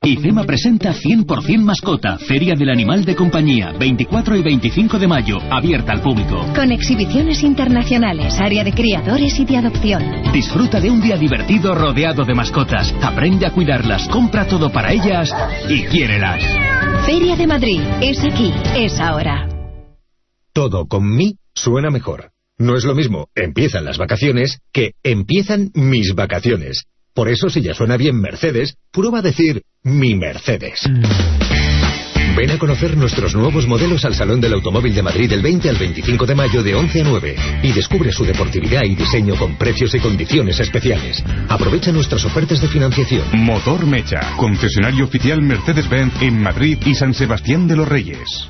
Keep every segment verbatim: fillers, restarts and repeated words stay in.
IFEMA presenta cien por cien Mascota, Feria del Animal de Compañía, veinticuatro y veinticinco de mayo, abierta al público. Con exhibiciones internacionales, área de criadores y de adopción. Disfruta de un día divertido rodeado de mascotas. Aprende a cuidarlas, compra todo para ellas y quiérelas. Feria de Madrid, es aquí, es ahora. Todo con Mi suena mejor. No es lo mismo empiezan las vacaciones que empiezan mis vacaciones. Por eso, si ya suena bien Mercedes, prueba a decir Mi Mercedes. Ven a conocer nuestros nuevos modelos al Salón del Automóvil de Madrid del veinte al veinticinco de mayo de once a nueve y descubre su deportividad y diseño con precios y condiciones especiales. Aprovecha nuestras ofertas de financiación. Motor Mecha, concesionario oficial Mercedes-Benz en Madrid y San Sebastián de los Reyes.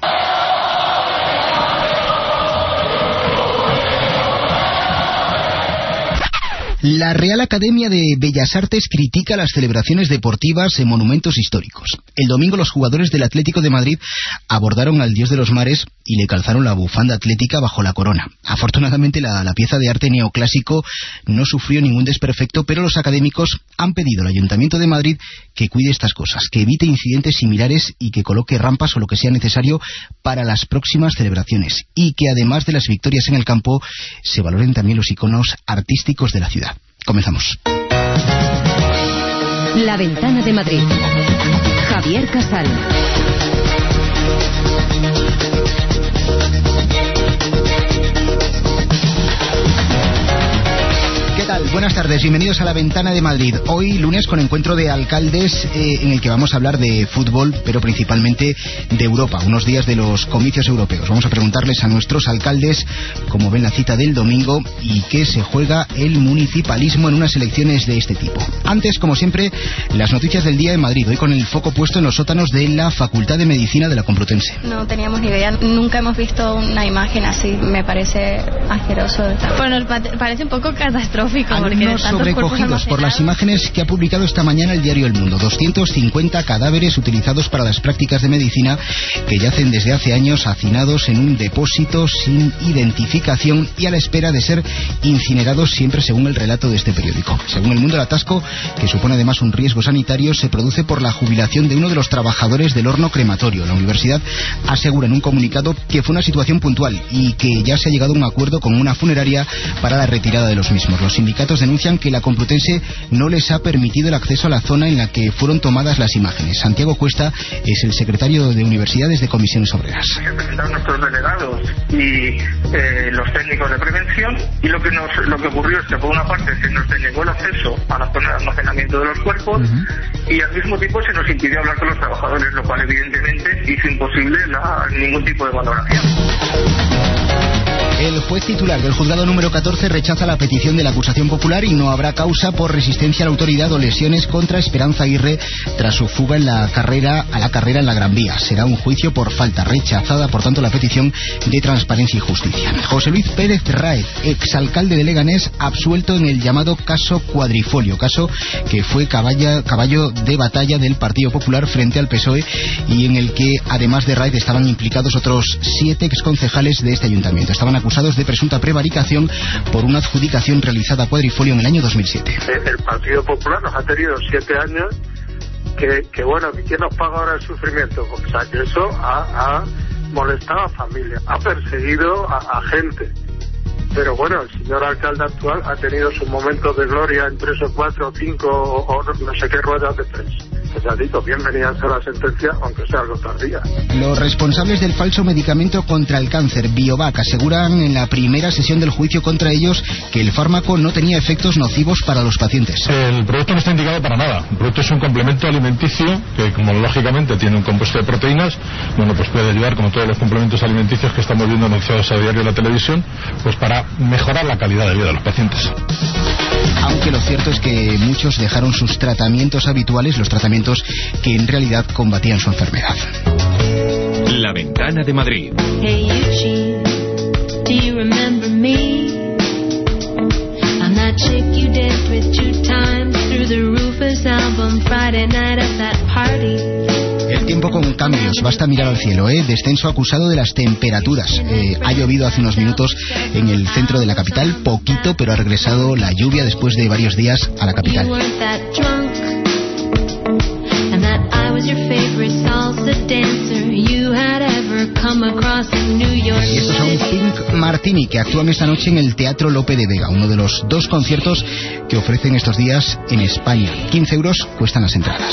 La Real Academia de Bellas Artes critica las celebraciones deportivas en monumentos históricos. El domingo los jugadores del Atlético de Madrid abordaron al dios de los mares y le calzaron la bufanda atlética bajo la corona. Afortunadamente la, la pieza de arte neoclásico no sufrió ningún desperfecto, pero los académicos han pedido al Ayuntamiento de Madrid que cuide estas cosas, que evite incidentes similares y que coloque rampas o lo que sea necesario para las próximas celebraciones. Y que además de las victorias en el campo, se valoren también los iconos artísticos de la ciudad. Comenzamos. La Ventana de Madrid. Javier Casal. ¿Qué tal? Buenas tardes, bienvenidos a La Ventana de Madrid. Hoy lunes con encuentro de alcaldes eh, en el que vamos a hablar de fútbol, pero principalmente de Europa, unos días de los comicios europeos. Vamos a preguntarles a nuestros alcaldes cómo ven la cita del domingo y qué se juega el municipalismo en unas elecciones de este tipo. Antes, como siempre, las noticias del día en Madrid, hoy con el foco puesto en los sótanos de la Facultad de Medicina de la Complutense. No teníamos ni idea, nunca hemos visto una imagen así, me parece asqueroso. Pues nos parece un poco catastrófico. Algunos sobrecogidos por las imágenes que ha publicado esta mañana el diario El Mundo. doscientos cincuenta cadáveres utilizados para las prácticas de medicina que yacen desde hace años hacinados en un depósito sin identificación y a la espera de ser incinerados, siempre según el relato de este periódico. Según El Mundo, el atasco, que supone además un riesgo sanitario, se produce por la jubilación de uno de los trabajadores del horno crematorio. La universidad asegura en un comunicado que fue una situación puntual y que ya se ha llegado a un acuerdo con una funeraria para la retirada de los mismos. Los sindicatos denuncian que la Complutense no les ha permitido el acceso a la zona en la que fueron tomadas las imágenes. Santiago Cuesta es el secretario de Universidades de Comisiones Obreras. Se presentaron nuestros delegados y eh, los técnicos de prevención, y lo que nos lo que ocurrió es que por una parte se nos denegó el acceso a la zona de almacenamiento de los cuerpos, uh-huh. y al mismo tiempo se nos impidió hablar con los trabajadores, lo cual evidentemente hizo imposible la, ningún tipo de valoración. El juez titular del juzgado número catorce rechaza la petición de la acusación popular y no habrá causa por resistencia a la autoridad o lesiones contra Esperanza Aguirre tras su fuga en la carrera a la carrera en la Gran Vía. Será un juicio por falta, rechazada por tanto la petición de Transparencia y Justicia. José Luis Pérez Raez, exalcalde de Leganés, absuelto en el llamado caso Cuadrifolio, caso que fue caballa, caballo de batalla del Partido Popular frente al P S O E y en el que además de Raez estaban implicados otros siete exconcejales de este ayuntamiento. Estaban acusados de presunta prevaricación por una adjudicación realizada a Cuadrifolio en el año dos mil siete. El Partido Popular nos ha tenido siete años que, que bueno, ¿quién nos paga ahora el sufrimiento? O sea, que eso ha, ha molestado a familias, ha perseguido a, a gente. Pero bueno, el señor alcalde actual ha tenido sus momentos de gloria en tres o cuatro o cinco o, o no sé qué ruedas de prensa. Pues ha dicho, bienvenida a la sentencia, aunque sea algo tardía. Los responsables del falso medicamento contra el cáncer, Biovac, aseguran en la primera sesión del juicio contra ellos que el fármaco no tenía efectos nocivos para los pacientes. El producto no está indicado para nada. El producto es un complemento alimenticio que, como lógicamente tiene un compuesto de proteínas, bueno, pues puede ayudar, como todos los complementos alimenticios que estamos viendo anunciados a diario en la televisión, pues para mejorar la calidad de vida de los pacientes. Aunque lo cierto es que muchos dejaron sus tratamientos habituales, los tratamientos que en realidad combatían su enfermedad. La Ventana de Madrid. Hey Eugene, do you remember me? I'm that chick you danced with two times through the Rufus album Friday night at that party. El tiempo con cambios, basta mirar al cielo, ¿eh? Descenso acusado de las temperaturas. Eh, ha llovido hace unos minutos en el centro de la capital, poquito, pero ha regresado la lluvia después de varios días a la capital. Martini, que actúan esta noche en el Teatro Lope de Vega, uno de los dos conciertos que ofrecen estos días en España. quince euros cuestan las entradas.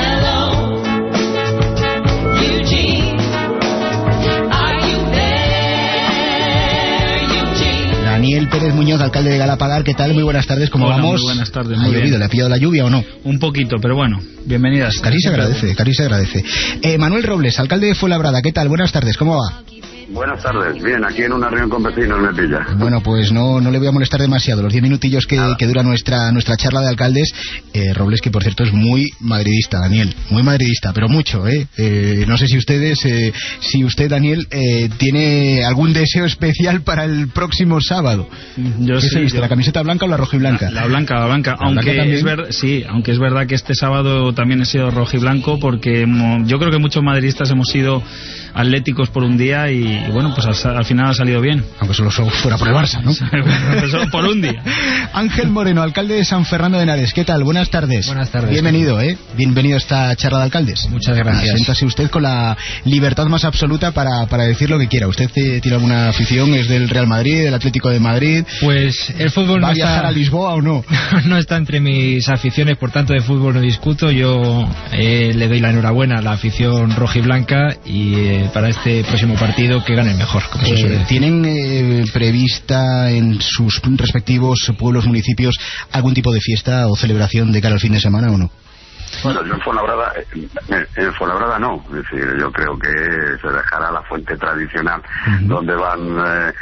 Daniel Pérez Muñoz, alcalde de Galapagar, ¿qué tal? Muy buenas tardes, ¿cómo Hola, vamos? Muy buenas tardes, ¿Ha muy llovido? bien. ¿Le ha pillado la lluvia o no? Un poquito, pero bueno, bienvenidas. Cari se agradece, Cari se agradece. Eh, Manuel Robles, alcalde de Fuenlabrada, ¿qué tal? Buenas tardes, ¿cómo va? Buenas tardes, bien, aquí en una reunión con vecinos me pilla. Bueno, pues no, no le voy a molestar demasiado, los diez minutillos que, que dura nuestra nuestra charla de alcaldes. eh, Robles, que por cierto es muy madridista, Daniel, muy madridista, pero mucho, ¿eh? eh no sé si ustedes, eh, si usted, Daniel, eh, tiene algún deseo especial para el próximo sábado. Yo ¿Qué sí, se viste, yo... la camiseta blanca o la rojiblanca? La, la blanca, la blanca, ¿La aunque blanca es ver... sí, aunque es verdad que este sábado también he sido rojiblanco, porque mo... yo creo que muchos madridistas hemos sido atléticos por un día y, y bueno, pues al, al final ha salido bien. Aunque solo fuera por el Barça, ¿no? Solo por un día. Ángel Moreno, alcalde de San Fernando de Henares, ¿qué tal? Buenas tardes. Buenas tardes. Bienvenido, ¿eh? Bienvenido a esta charla de alcaldes. Muchas gracias. Siéntase usted con la libertad más absoluta para, para decir lo que quiera. ¿Usted eh, tiene alguna afición? ¿Es del Real Madrid, del Atlético de Madrid? Pues el fútbol ¿Va no a viajar está... a Lisboa o no? No está entre mis aficiones, por tanto de fútbol no discuto. Yo eh, le doy la enhorabuena a la afición rojiblanca y eh, para este próximo partido que gane el mejor, como se suele Eh, decir. ¿Tienen eh, prevista en sus respectivos pueblos, municipios, algún tipo de fiesta o celebración de cara al fin de semana o no? Bueno, yo en Fuenlabrada, eh, en Fuenlabrada no, es decir, yo creo que se dejará la fuente tradicional uh-huh. donde van eh,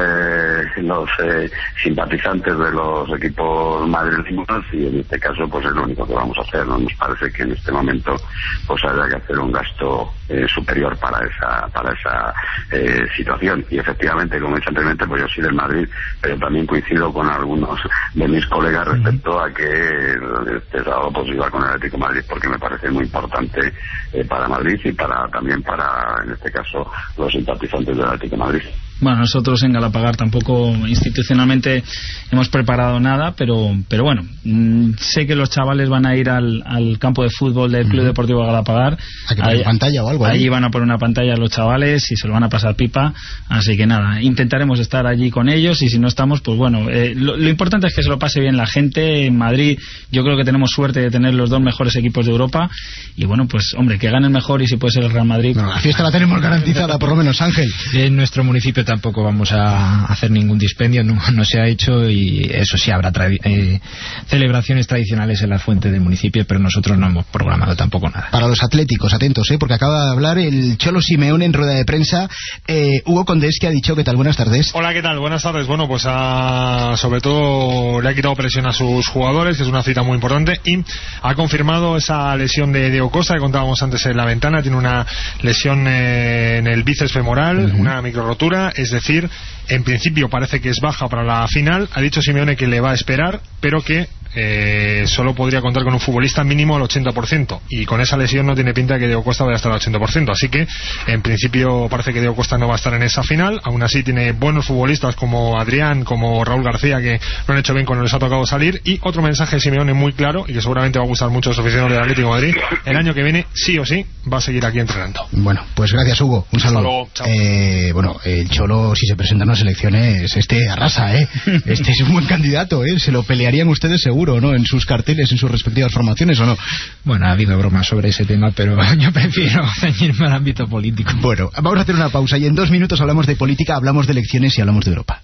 eh, los eh, simpatizantes de los equipos madrileños y en este caso pues es lo único que vamos a hacer. No nos parece que en este momento pues haya que hacer un gasto eh, superior para esa para esa eh, situación y efectivamente, como he dicho anteriormente, pues yo soy del Madrid, pero también coincido con algunos de mis colegas respecto a que este sábado pues iba con el Atlético de Madrid porque me parece muy importante eh, para Madrid y para también para, en este caso, los simpatizantes del Atlético de Madrid. Bueno, nosotros en Galapagar tampoco institucionalmente hemos preparado nada, pero pero bueno, mmm, sé que los chavales van a ir al, al campo de fútbol del Club uh-huh. Deportivo Galapagar. ¿A que poner pantalla o algo? Allí van a poner una pantalla a los chavales y se lo van a pasar pipa, así que nada, intentaremos estar allí con ellos y si no estamos, pues bueno, eh, lo, lo importante es que se lo pase bien la gente. En Madrid yo creo que tenemos suerte de tener los dos mejores equipos de Europa y bueno, pues hombre, que gane el mejor y si puede ser el Real Madrid. No, la fiesta la tenemos garantizada, por lo menos, Ángel. En nuestro municipio tampoco vamos a hacer ningún dispendio, no, no se ha hecho y eso sí, habrá tra- eh, celebraciones tradicionales en la fuente del municipio, pero nosotros no hemos programado tampoco nada. Para los atléticos, atentos, ¿eh? Porque acaba de hablar el Cholo Simeone en rueda de prensa. eh, Hugo Condés, que ha dicho, ¿qué tal? Buenas tardes. Hola, ¿qué tal? Buenas tardes. Bueno, pues a, sobre todo le ha quitado presión a sus jugadores, que es una cita muy importante, y ha confirmado esa lesión de Diego Costa que contábamos antes en la ventana. Tiene una lesión eh, en el bíceps femoral, uh-huh. una micro rotura, es decir, en principio parece que es baja para la final. Ha dicho Simeone que le va a esperar, pero que eh, solo podría contar con un futbolista mínimo al ochenta por ciento y con esa lesión no tiene pinta de que Diego Costa vaya a estar al ochenta por ciento, así que en principio parece que Diego Costa no va a estar en esa final. Aún así tiene buenos futbolistas como Adrián, como Raúl García, que lo han hecho bien cuando les ha tocado salir. Y otro mensaje de Simeone muy claro y que seguramente va a gustar mucho a los aficionados del Atlético de Madrid: el año que viene sí o sí va a seguir aquí entrenando. Bueno, pues gracias, Hugo, un saludo. Luego, chao. Eh, bueno, el Cholo, si se presenta en las elecciones, este arrasa, ¿eh? Este es un buen candidato, ¿eh? Se lo pelearían ustedes seguro, ¿no? En sus carteles, en sus respectivas formaciones, ¿o no? Bueno, ha habido bromas sobre ese tema, pero yo prefiero ceñirme al ámbito político. Bueno, vamos a hacer una pausa y en dos minutos hablamos de política, hablamos de elecciones y hablamos de Europa.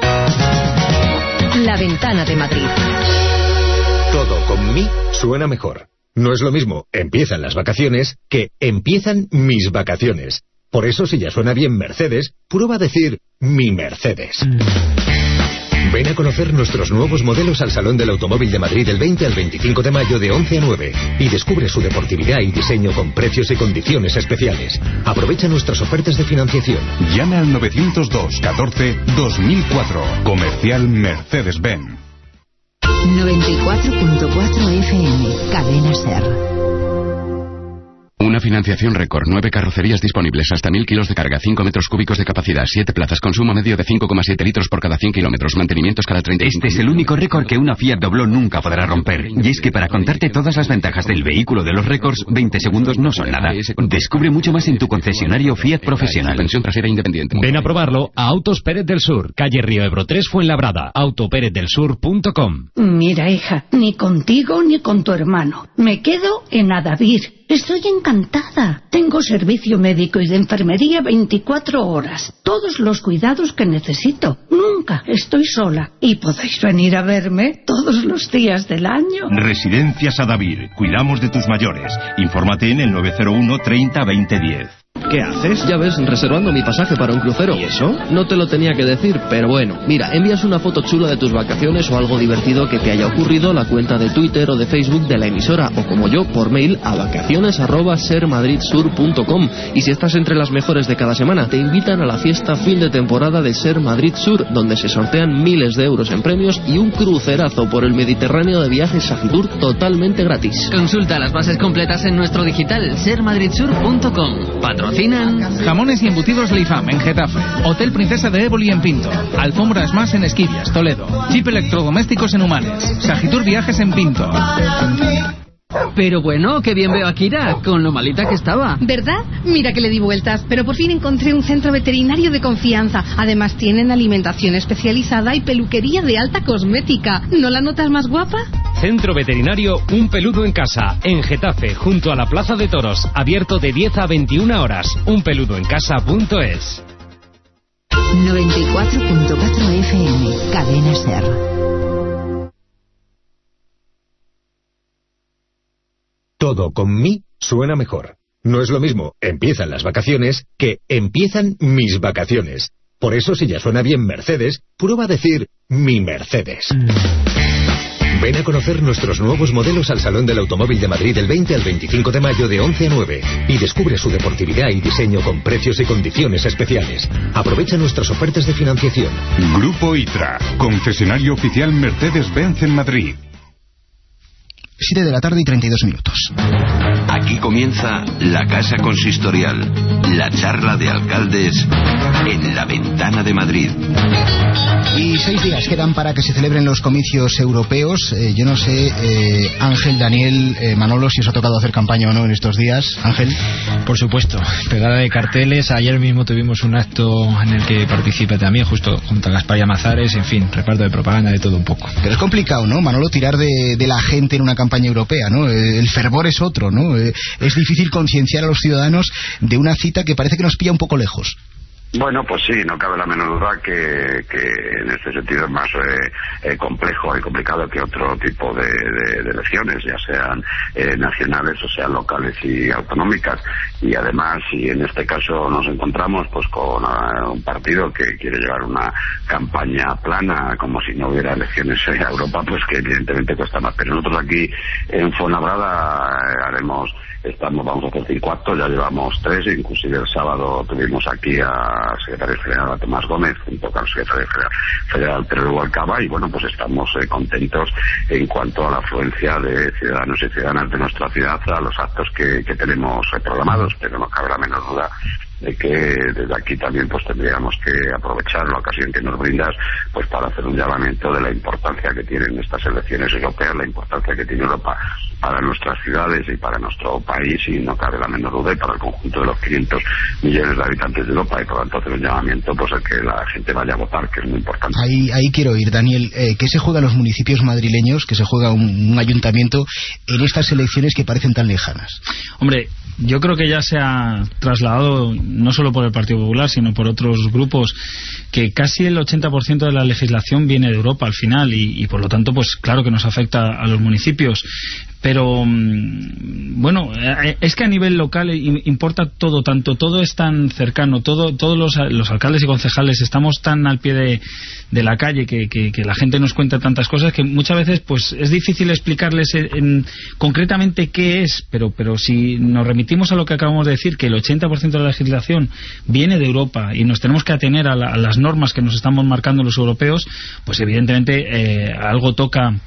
La ventana de Madrid. Todo con Mi suena mejor. No es lo mismo empiezan las vacaciones que empiezan mis vacaciones. Por eso, si ya suena bien Mercedes, prueba a decir mi Mercedes. Ven a conocer nuestros nuevos modelos al Salón del Automóvil de Madrid del veinte al veinticinco de mayo de once a nueve y descubre su deportividad y diseño con precios y condiciones especiales. Aprovecha nuestras ofertas de financiación. Llame al novecientos dos catorce dos mil cuatro. Comercial Mercedes-Benz. noventa y cuatro punto cuatro F M, Cadena Ser. Una financiación récord, nueve carrocerías disponibles, hasta mil kilos de carga, cinco metros cúbicos de capacidad, siete plazas, consumo medio de cinco coma siete litros por cada cien kilómetros, mantenimientos cada treinta y cinco. Este es el único récord que una Fiat Dobló nunca podrá romper. Y es que para contarte todas las ventajas del vehículo de los récords, veinte segundos no son nada. Descubre mucho más en tu concesionario Fiat profesional. Suspensión trasera independiente. Ven a probarlo a Autos Pérez del Sur, calle Río Ebro tres, Fuenlabrada, auto pérez del sur punto com. Mira, hija, ni contigo ni con tu hermano. Me quedo en Adavir. Estoy encantada. Tengo servicio médico y de enfermería veinticuatro horas. Todos los cuidados que necesito. Nunca estoy sola. Y podéis venir a verme todos los días del año. Residencias Adavir. Cuidamos de tus mayores. Infórmate en el nueve cero uno treinta veinte diez. ¿Qué haces? Ya ves, reservando mi pasaje para un crucero. ¿Y eso? No te lo tenía que decir, pero bueno. Mira, envías una foto chula de tus vacaciones o algo divertido que te haya ocurrido a la cuenta de Twitter o de Facebook de la emisora, o como yo, por mail a vacaciones arroba ser madrid sur punto com. Y si estás entre las mejores de cada semana, te invitan a la fiesta fin de temporada de Ser Madrid Sur, donde se sortean miles de euros en premios y un crucerazo por el Mediterráneo de viajes Sagitur totalmente gratis. Consulta las bases completas en nuestro digital ser madrid sur punto com. Patrocinan Jamones y embutidos Leifam en Getafe, Hotel Princesa de Éboli en Pinto, Alfombras Más en Esquivias, Toledo, Chip Electrodomésticos en Humanes, Sagitur Viajes en Pinto. Pero bueno, qué bien veo a Kira, con lo malita que estaba. ¿Verdad? Mira que le di vueltas, pero por fin encontré un centro veterinario de confianza. Además tienen alimentación especializada y peluquería de alta cosmética. ¿No la notas más guapa? Centro Veterinario Un Peludo en Casa, en Getafe, junto a la Plaza de Toros, abierto de diez a veintiuna horas. un peludo en casa punto es. noventa y cuatro punto cuatro F M, Cadena Ser. Todo con mí suena mejor. No es lo mismo empiezan las vacaciones que empiezan mis vacaciones. Por eso, si ya suena bien Mercedes, prueba a decir mi Mercedes. Ven a conocer nuestros nuevos modelos al Salón del Automóvil de Madrid del veinte al veinticinco de mayo de once a nueve y descubre su deportividad y diseño con precios y condiciones especiales. Aprovecha nuestras ofertas de financiación. Grupo I T R A, concesionario oficial Mercedes-Benz en Madrid. siete de la tarde y treinta y dos minutos. Aquí comienza la Casa Consistorial, la charla de alcaldes en la Ventana de Madrid. Y seis días quedan para que se celebren los comicios europeos. Eh, yo no sé, eh, Ángel, Daniel, eh, Manolo, si os ha tocado hacer campaña o no en estos días. Ángel. Por supuesto, pegada de carteles. Ayer mismo tuvimos un acto en el que participé también, justo junto a Gaspar Llamazares. En fin, reparto de propaganda, de todo un poco. Pero es complicado, ¿no, Manolo, tirar de, de la gente en una campaña europea, ¿no? El fervor es otro, ¿no? Es difícil concienciar a los ciudadanos de una cita que parece que nos pilla un poco lejos. Bueno, pues sí, no cabe la menor duda que, que en este sentido es más eh, eh, complejo y complicado que otro tipo de, de, de elecciones, ya sean eh, nacionales o sean locales y autonómicas. Y además, si en este caso nos encontramos pues con uh, un partido que quiere llevar una campaña plana, como si no hubiera elecciones en Europa, pues que evidentemente cuesta más. Pero nosotros aquí en Fuenlabrada eh, haremos... Estamos, vamos a hacer cinco actos, ya llevamos tres, inclusive el sábado tuvimos aquí al secretario general, a Tomás Gómez, junto con el secretario general Pedro Rubalcaba, y bueno, pues estamos eh, contentos en cuanto a la afluencia de ciudadanos y ciudadanas de nuestra ciudad a los actos que, que tenemos eh, programados, pero no cabe la menor duda de que desde aquí también pues tendríamos que aprovechar la ocasión que nos brindas pues para hacer un llamamiento de la importancia que tienen estas elecciones europeas, la importancia que tiene Europa para nuestras ciudades y para nuestro país, y no cabe la menor duda, y para el conjunto de los quinientos millones de habitantes de Europa, y por lo tanto hacer un llamamiento pues a que la gente vaya a votar, que es muy importante. Ahí, ahí quiero ir, Daniel. Eh, ¿Qué se juega en los municipios madrileños, que se juega un, un ayuntamiento en estas elecciones que parecen tan lejanas? Hombre, yo creo que ya se ha trasladado, no solo por el Partido Popular, sino por otros grupos, que casi el ochenta por ciento de la legislación viene de Europa al final, y, y por lo tanto, pues claro que nos afecta a los municipios. Pero bueno, es que a nivel local importa todo, tanto todo es tan cercano, todo, todos los, los alcaldes y concejales estamos tan al pie de, de la calle que, que, que la gente nos cuenta tantas cosas que muchas veces pues es difícil explicarles en, en, concretamente qué es, pero, pero si nos remitimos a lo que acabamos de decir, que el ochenta por ciento de la legislación viene de Europa y nos tenemos que atener a, la, a las normas que nos estamos marcando los europeos, pues evidentemente eh, algo toca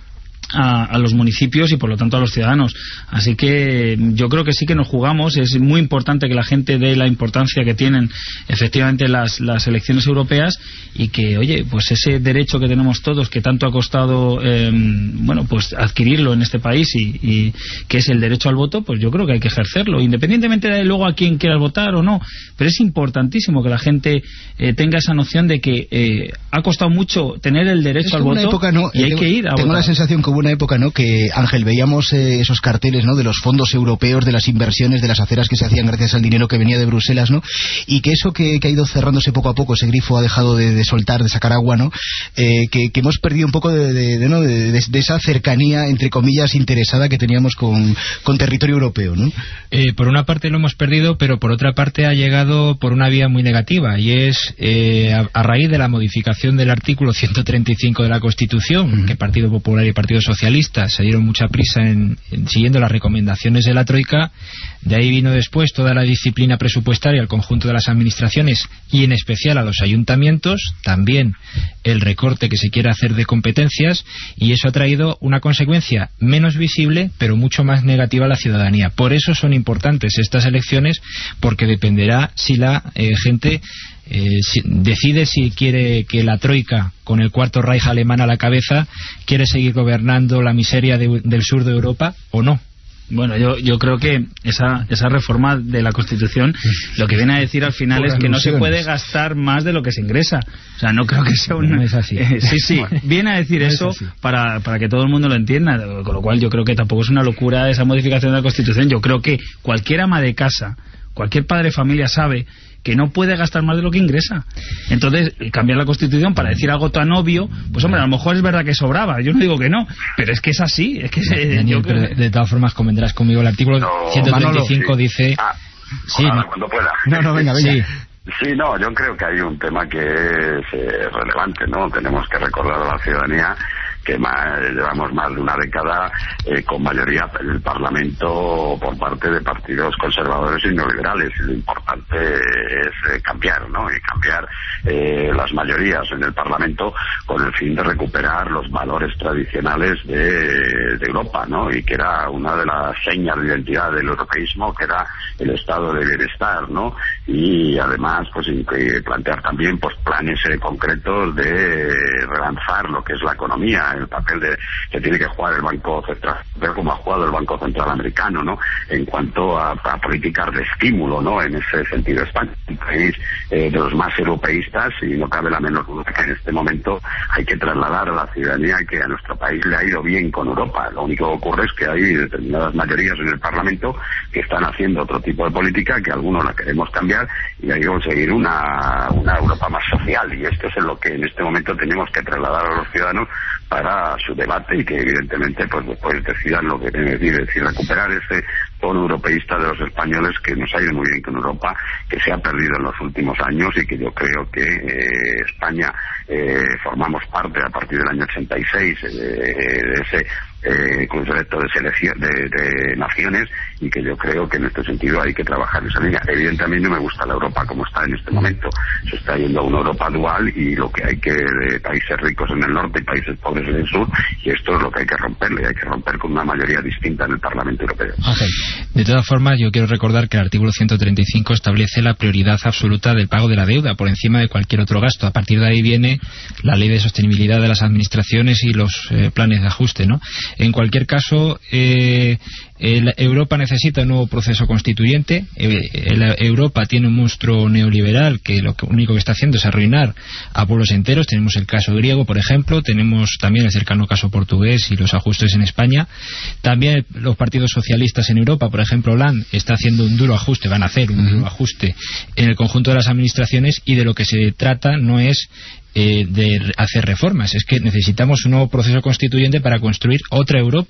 A, a los municipios y por lo tanto a los ciudadanos. Así que yo creo que sí que nos jugamos. Es muy importante que la gente dé la importancia que tienen efectivamente las, las elecciones europeas, y que, oye, pues ese derecho que tenemos todos, que tanto ha costado eh, bueno, pues adquirirlo en este país, y, y que es el derecho al voto, pues yo creo que hay que ejercerlo, independientemente de luego a quién quieras votar o no. Pero es importantísimo que la gente eh, tenga esa noción de que eh, ha costado mucho tener el derecho es al voto, época, no, y hay tengo, que ir a tengo votar. la sensación que hubo una época, ¿no?, que, Ángel, veíamos eh, esos carteles, ¿no?, de los fondos europeos, de las inversiones, de las aceras que se hacían gracias al dinero que venía de Bruselas, ¿no?, y que eso que, que ha ido cerrándose poco a poco, ese grifo ha dejado de, de soltar, de sacar agua, ¿no?, eh, que, que hemos perdido un poco de, de, de, ¿no? de, de, de esa cercanía, entre comillas, interesada que teníamos con, con territorio europeo, ¿no? Eh, por una parte lo hemos perdido, pero por otra parte ha llegado por una vía muy negativa, y es eh, a, a raíz de la modificación del artículo ciento treinta y cinco de la Constitución, uh-huh. que Partido Popular y Partido Socialista se dieron mucha prisa en, en siguiendo las recomendaciones de la Troika. De ahí vino después toda la disciplina presupuestaria al conjunto de las administraciones, y en especial a los ayuntamientos, también el recorte que se quiere hacer de competencias, y eso ha traído una consecuencia menos visible pero mucho más negativa a la ciudadanía. Por eso son importantes estas elecciones, porque dependerá si la eh, gente Eh, si, decide si quiere que la Troika, con el Cuarto Reich alemán a la cabeza, quiere seguir gobernando la miseria de, del sur de Europa o no. Bueno, yo, yo creo que esa, esa reforma de la Constitución lo que viene a decir al final es que no se puede gastar más de lo que se ingresa. O sea, no creo que sea un... No es así. Eh, sí, sí, viene a decir no eso para, para que todo el mundo lo entienda, con lo cual yo creo que tampoco es una locura esa modificación de la Constitución. Yo creo que cualquier ama de casa, cualquier padre de familia sabe que no puede gastar más de lo que ingresa. Entonces, cambiar la Constitución para decir algo tan obvio, pues hombre, a lo mejor es verdad que sobraba, yo no digo que no, pero es que es así, es que Daniel, yo pero creo... de todas formas convendrás conmigo, el artículo no, ciento treinta y cinco Manolo, sí. dice... Ah, sí, ahora, no. cuando pueda. No, no, venga, venga. Sí. Sí, no, yo creo que hay un tema que es eh, relevante, ¿no? Tenemos que recordar a la ciudadanía que más, llevamos más de una década eh, con mayoría en el Parlamento por parte de partidos conservadores y neoliberales, y lo importante es eh, cambiar, ¿no? Y cambiar eh, las mayorías en el Parlamento con el fin de recuperar los valores tradicionales de, de Europa, ¿no? Y que era una de las señas de identidad del europeísmo, que era el estado de bienestar, ¿no? Y además, pues plantear también pues planes eh, concretos de relanzar lo que es la economía, el papel de que tiene que jugar el Banco Central, ver cómo ha jugado el Banco Central americano, ¿no? En cuanto a, a políticas de estímulo, ¿no? En ese sentido, España es un país eh, de los más europeístas, y no cabe la menor duda que en este momento hay que trasladar a la ciudadanía que a nuestro país le ha ido bien con Europa. Lo único que ocurre es que hay determinadas mayorías en el Parlamento que están haciendo otro tipo de política, que algunos la queremos cambiar, y hay que conseguir una, una Europa más social, y esto es en lo que en este momento tenemos que trasladar a los ciudadanos para su debate, y que evidentemente pues después decidan lo que tienen que decir, es decir, recuperar ese tono europeísta de los españoles que nos ha ido muy bien con Europa, que se ha perdido en los últimos años, y que yo creo que eh, España eh, formamos parte a partir del año ochenta y seis eh, de ese eh, concepto de selección de, de naciones, y que yo creo que en este sentido hay que trabajar en esa línea. Evidentemente no me gusta la Europa como está en este momento, se está yendo a una Europa dual, y lo que hay que, de países ricos en el norte y países pobres en el sur, y esto es lo que hay que romperle, hay que romper con una mayoría distinta en el Parlamento Europeo. Okay. De todas formas, yo quiero recordar que el artículo ciento treinta y cinco establece la prioridad absoluta del pago de la deuda por encima de cualquier otro gasto. A partir de ahí viene la ley de sostenibilidad de las administraciones y los eh, planes de ajuste, ¿no? En cualquier caso, eh, el, Europa necesita un nuevo proceso constituyente. Eh, el, Europa tiene un monstruo neoliberal que lo que, único que está haciendo es arruinar a pueblos enteros. Tenemos el caso griego, por ejemplo, tenemos también el cercano caso portugués y los ajustes en España. También los partidos socialistas en Europa, por ejemplo, Hollande está haciendo un duro ajuste, van a hacer un duro ajuste en el conjunto de las administraciones, y de lo que se trata no es Eh, de hacer reformas, es que necesitamos un nuevo proceso constituyente para construir otra Europa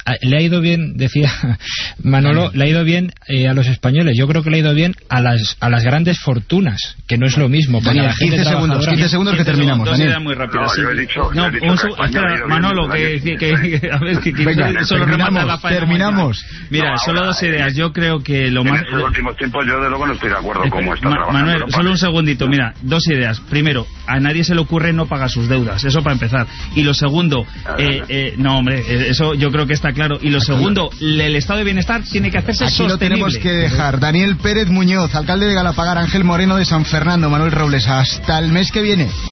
le ha ido bien, decía Manolo, le ha ido bien eh, a los españoles. Yo creo que le ha ido bien a las a las grandes fortunas, que no es lo mismo. Daniel, quince segundos, quince segundos que terminamos. Dos Daniel. ideas muy rápidas. No, Sí. yo he dicho- No, yo he dicho un que seg- España espera, ha ido bien Manolo, estos que, años. que, que- a ver, que, que Venga, solo remata terminamos, la faena terminamos. mañana. Mira, No, solo ahora, dos ideas. Yo creo que lo En más... estos últimos tiempos yo de luego no estoy de acuerdo Espera, cómo está Ma- trabajando Manuel, Europa. solo un segundito. Mira, dos ideas. Primero, a nadie se le ocurre no pagar sus deudas. Eso para empezar. Y lo segundo, eh, eh, no, hombre, eh, eso yo creo que está claro. Y lo segundo, le- el estado de bienestar tiene que hacerse Aquí lo sostenible. tenemos que dejar. Daniel Pérez Muñoz, alcalde de Galapagar, Ángel Moreno de San Fernando, Manuel Robles. Hasta el mes que viene.